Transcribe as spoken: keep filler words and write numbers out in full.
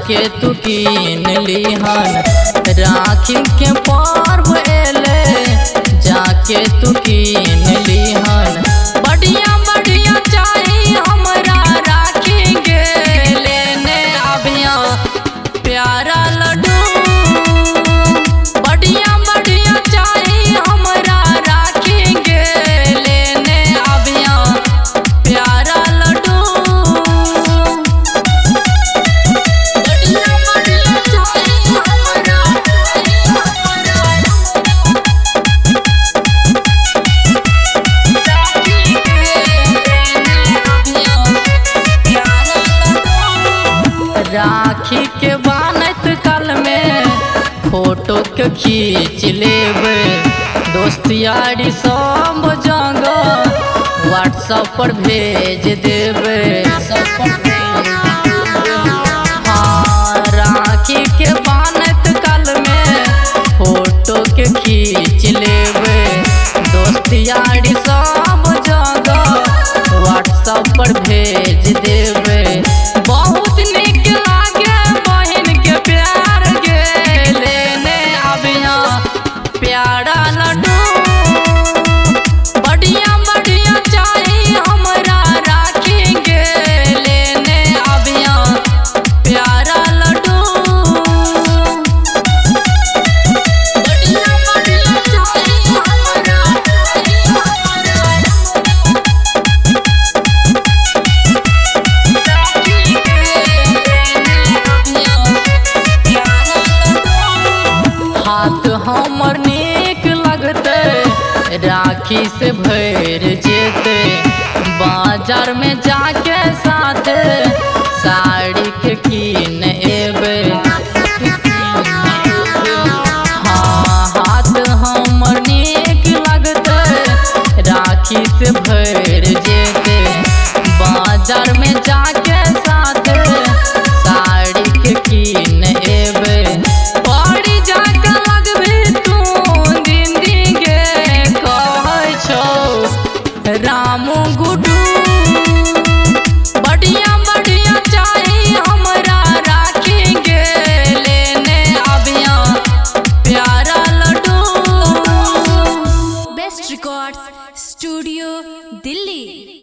जाके तू कीन लिहन राखी के पर्व एले जाके तू कीन लिहन बढ़िया बढ़िया चाही हमरा राखी के लेने अभिया प्यारा लड्डू बढ़िया बढ़िया चाही हमरा राखी के लेने अभिया प्यारा लड्डू राखी के बानत कल में फोटो के खींच लेबे दोस्त यारी सब जगह व्हाट्सएप पर भेज देबे। हाँ राखी के बानत कल में फोटो के खींच लेबे दोस्त यारी सब जगह व्हाट्सएप पर भेज देबे। बहुत निक लागे बहन के प्यार के लेने अभिया प्यारा लड्डू बढ़िया बढ़िया चाही हमरा राखी के लेने अभिया प्यारा लड्डू बढ़िया बढ़िया चाही हमरा हाथ हमर नीक लगते राखी से भर जेते बाजार में जाके साथ साड़ी के कीन एबे। हाँ हाथ हमर नीक लगते राखी से भर जेते बाजार में जाके साथ साड़ी के कीन एबे। रामू गुड्डू बढ़िया बढ़िया चाही हमरा राखी के लेने अभिया प्यारा लड्डू। Best records studio Delhi.